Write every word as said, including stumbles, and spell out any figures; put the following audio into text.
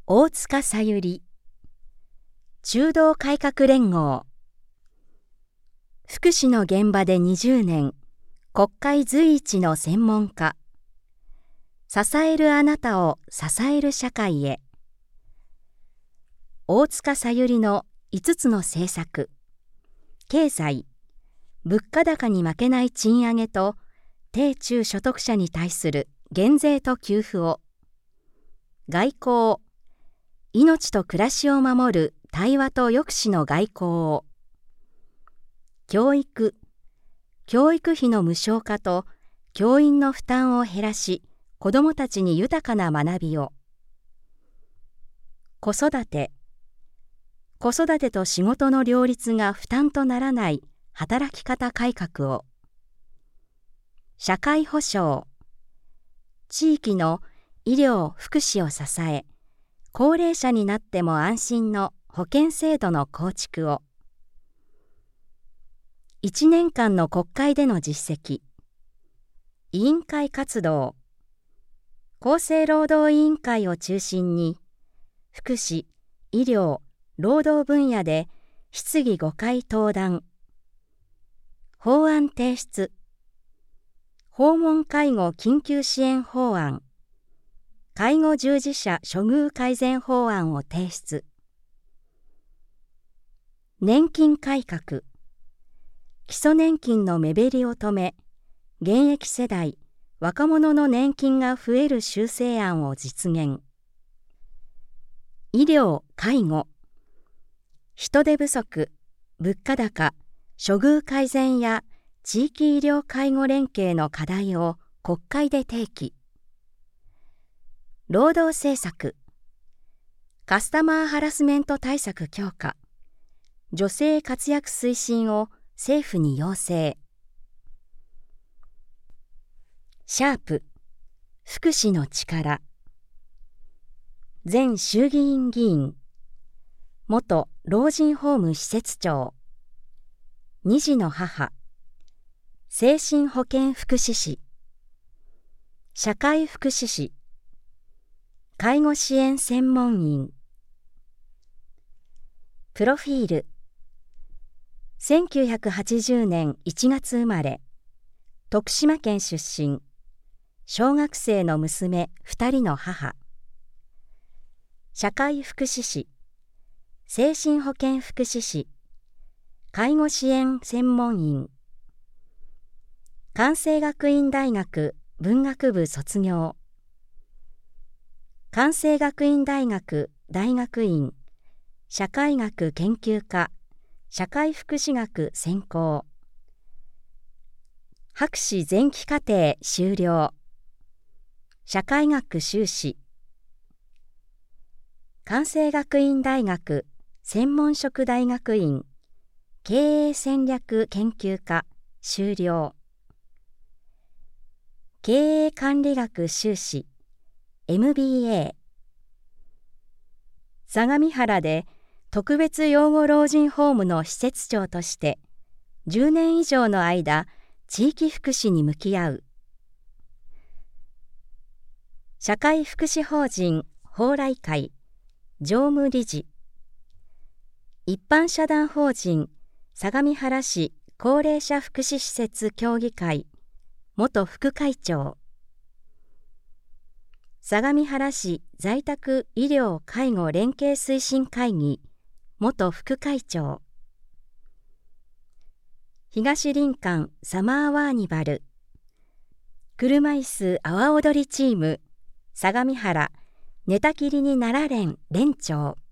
大塚さゆり、中道改革連合。福祉の現場でにじゅうねん、国会随一の専門家。支えるあなたを支える社会へ。大塚さゆりのいつつの政策。経済、物価高に負けない賃上げと、低中所得者に対する減税と給付を。外交、命と暮らしを守る対話と抑止の外交を。教育、教育費の無償化と教員の負担を減らし、子どもたちに豊かな学びを。子育て、子育てと仕事の両立が負担とならない働き方改革を。社会保障、地域の医療・福祉を支え、高齢者になっても安心の保険制度の構築を。いちねんかんの国会での実績。委員会活動。厚生労働委員会を中心に、福祉、医療、労働分野で質疑ごかい登壇。法案提出。訪問介護緊急支援法案。介護従事者処遇改善法案を提出。年金改革。基礎年金の目減りを止め、現役世代、若者の年金が増える修正案を実現。医療・介護。人手不足、物価高、処遇改善や地域医療介護連携の課題を国会で提起。労働政策。カスタマーハラスメント対策強化。女性活躍推進を政府に要請。シャープ、福祉の力。前衆議院議員、元老人ホーム施設長、二児の母、精神保健福祉士、社会福祉士、介護支援専門員。プロフィール。せんきゅうひゃくはちじゅうねんいちがつ生まれ、徳島県出身、小学生の娘ふたりの母。社会福祉士、精神保健福祉士、介護支援専門員。関西学院大学文学部卒業。関西学院大学大学院社会学研究科社会福祉学専攻。博士前期課程修了。社会学修士。関西学院大学専門職大学院経営戦略研究科修了。経営管理学修士エムビーエー。相模原で特別養護老人ホームの施設長としてじゅうねん以上の間地域福祉に向き合う。社会福祉法人蓬莱会常務理事。一般社団法人相模原市高齢者福祉施設協議会元副会長。相模原市在宅医療介護連携推進会議元副会長。東林間サマーワーニバル車椅子阿波踊りチーム相模原寝たきりになられん連長。